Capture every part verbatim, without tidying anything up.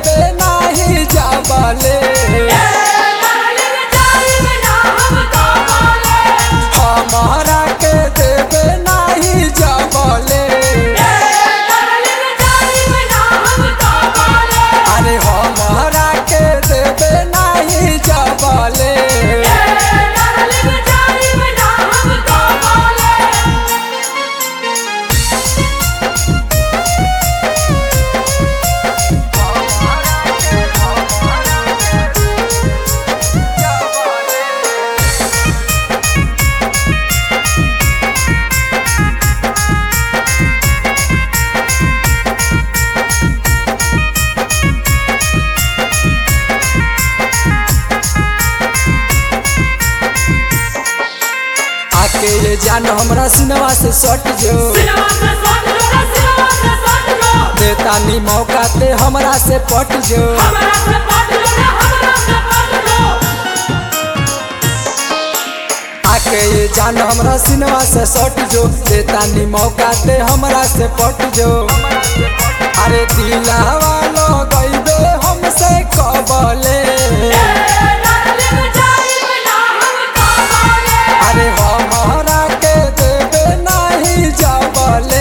देबे नहीं जबले हमारा के देबे नहीं जबले अरे हमारा के देबे नहीं जबले आके ये जान हमरा सिनवा से सट जो देता नी मौका ते हमरा से पट जो आके ये जान हमरा सिनवा से सट जो देता नी मौका ते हमरा से पट जो अरे दिलवा लगइबे हमसे कबले अरे हमारा के देबे नहीं जबले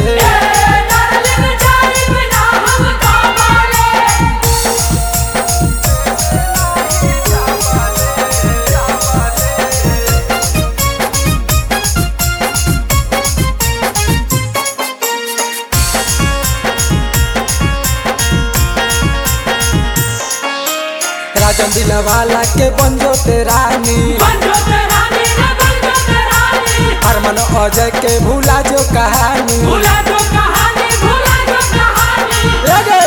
राजन दिलवाला के बन जो तेरानी हरमन अजय के भूला जो कहानी भूला जो कहानी भूला जो कहानी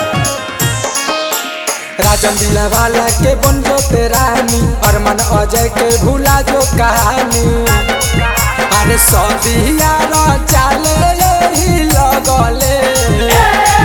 राजन दिलवाला के बन जो तेरानी हरमन अजय के भूला जो कहानी अरे सदिया चले यही लगले